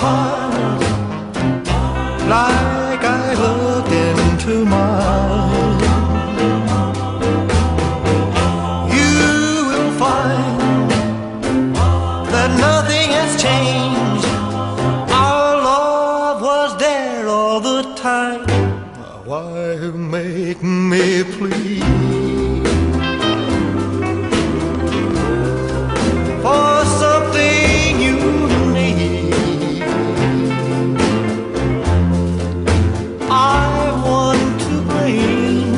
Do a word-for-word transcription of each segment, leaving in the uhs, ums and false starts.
heart like I looked into mine. You will find that nothing has changed. Our love was there all the time. Why make me plead for something you need? I want to bring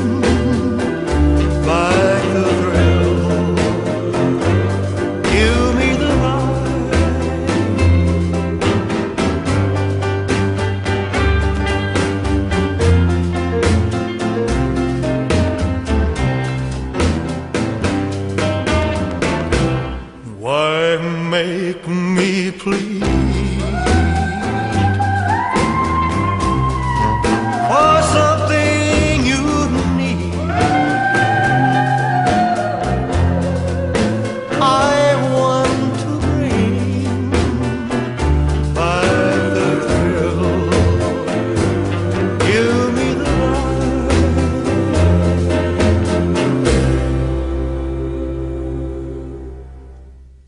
back the thrill. Give me the Why make me plead